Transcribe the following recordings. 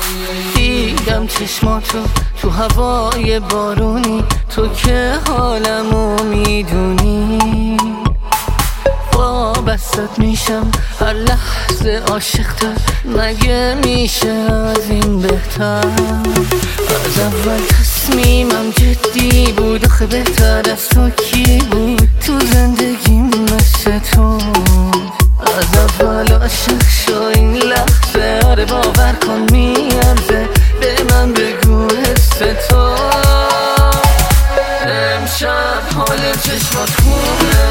دیدم چشماتو تو هوای بارونی، تو که حالمو میدونی. وابستت میشم هر لحظه عاشق‌تر، مگه میشه از این بهتر؟ از اول تصمیمم جدی بود، آخه بهتر از تو کی بود تو زندگیم مثل تو؟ از اول عاشق شو این لحظه، آره باور کن میارزه، به من بگو حس تو. امشب حال چشمات خوبه،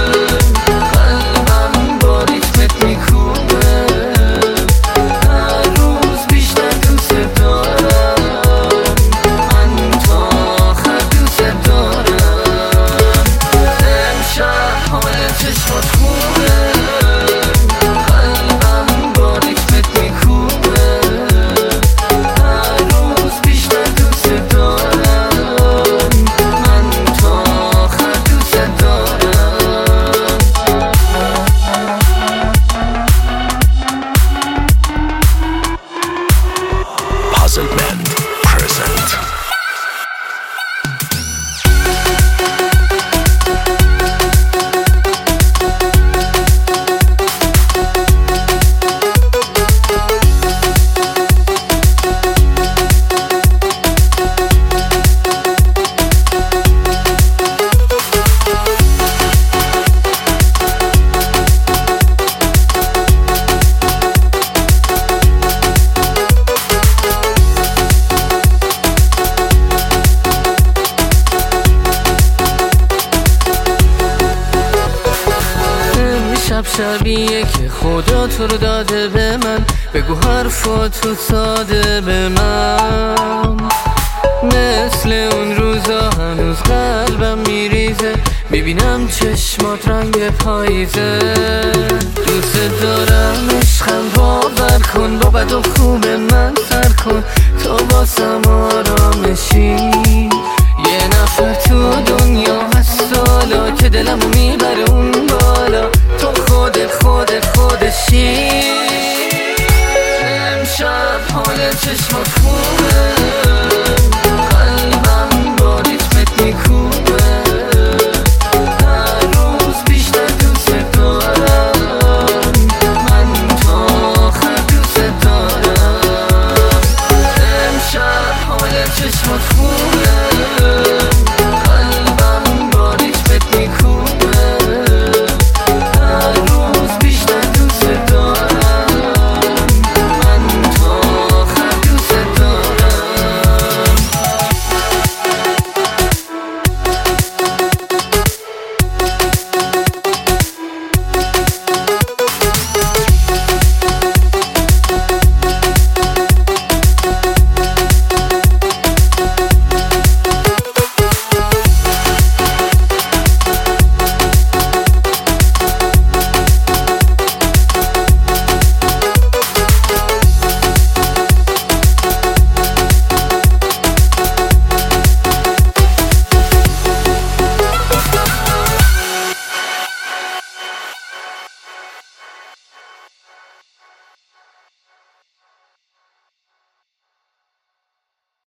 قلبم با ریتمت میکوبه، هر روز بیشتر دوست دارم، من تا آخر دوست دارم. امشب حال چشمات خوبه، قلبم با ریتمت میکوبه، هر روز بیشتر دوست دارم، من تا آخر دوست دارم. Puzzlement present. شبیه که خدا تو رو داده به من، بگو حرفاتو ساده به من. مثل اون روزا هنوز قلبم میریزه، میبینم چشمات رنگ پاییزه. دوست دارم عشقم، باور کن با بد و خوب من سر کن، تو واسم آرامشی. یه نفر تو دنیا هست حالا که دلمو میبره اون بالا، تو خودشی. امشب حال چشمات خوبه،